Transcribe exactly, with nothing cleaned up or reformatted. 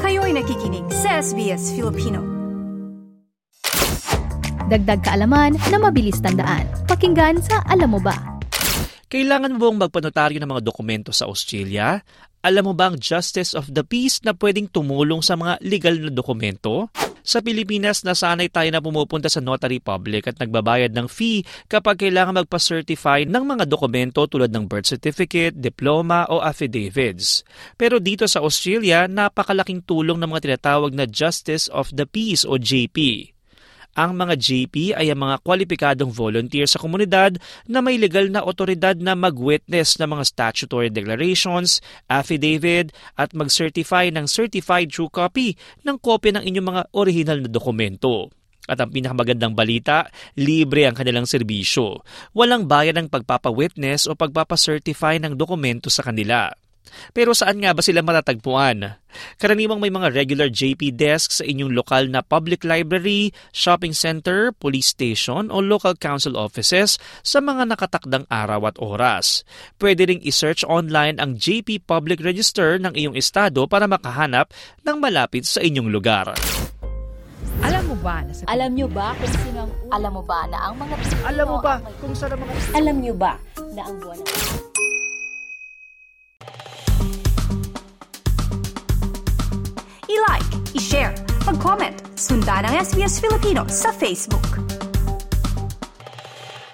Kayo'y nakikinig sa S B S Filipino. Dagdag kaalaman na mabilis tandaan. Pakinggan sa Alam Mo Ba? Kailangan mo bang magpanotaryo ng mga dokumento sa Australia? Alam mo ba ang Justice of the Peace na pwedeng tumulong sa mga legal na dokumento? Sa Pilipinas, nasanay tayo na pumupunta sa notary public at nagbabayad ng fee kapag kailangan magpa-certify ng mga dokumento tulad ng birth certificate, diploma o affidavits. Pero dito sa Australia, napakalaking tulong ng mga tinatawag na Justice of the Peace o J P. Ang mga J P ay ang mga kwalipikadong volunteer sa komunidad na may legal na otoridad na mag-witness ng mga statutory declarations, affidavit at mag-certify ng certified true copy ng kopya ng inyong mga original na dokumento. At ang pinakamagandang balita, libre ang kanilang serbisyo. Walang bayad ang pagpapa-witness o pagpapa-certify ng dokumento sa kanila. Pero saan nga ba sila matatagpuan? Karaniwang may mga regular J P desks sa inyong lokal na public library, shopping center, police station o local council offices sa mga nakatakdang araw at oras. Pwede ring i-search online ang J P Public Register ng iyong estado para makahanap ng malapit sa inyong lugar. Alam mo ba na sa Alam nyo ba kung sino ang Alam mo ba na ang mga Alam mo ba kung saan ang mga Alam nyo ba na ang buwan ng I-like, i-share, mag-comment, sundan ang S B S Filipino sa Facebook.